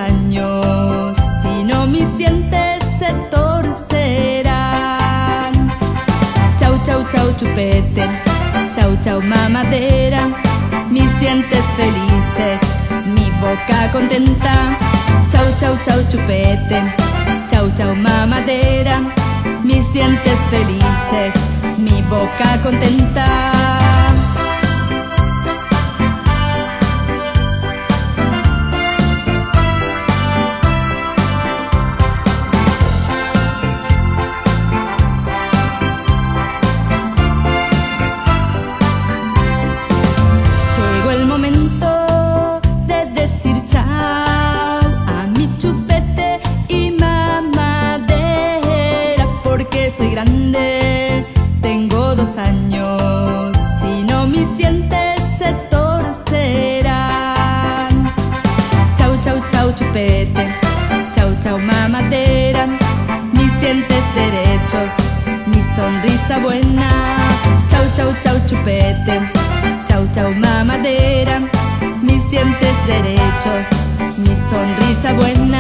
años, si no mis dientes se torcerán. Chau, chau, chau, chupete, chau, chau, mamadera, mis dientes felices, mi boca contenta. Chau, chau, chau, chupete, chau, chau, mamadera, mis dientes felices, mi boca contenta. Llegó el momento de decir chao a mi chupete y mamadera, porque soy grande, tengo 2 años, si no mis dientes se torcerán. Chau, chau, chau, chupete, chau, chau, mamadera, mis dientes derechos, mi sonrisa buena. Chau, chau, chau, chupete, chau, chau, mamadera, mis dientes derechos, mi sonrisa buena.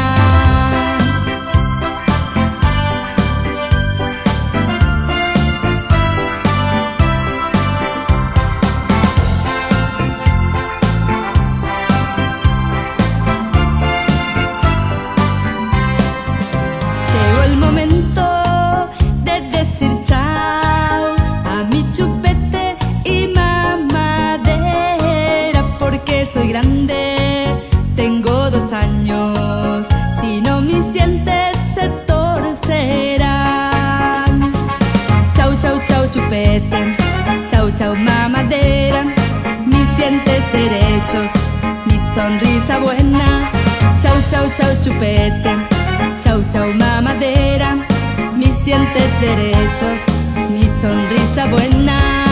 Llegó el momento de decir chao a mi chupete y mamadera, porque soy grande, tengo 2 años, si no mis dientes se torcerán. Chau, chau, chau, chupete, chau, chau, mamadera, mis dientes derechos, mi sonrisa buena. Chau, chau, chau, chupete, chau, chau, mamadera, mis dientes derechos, mi sonrisa buena.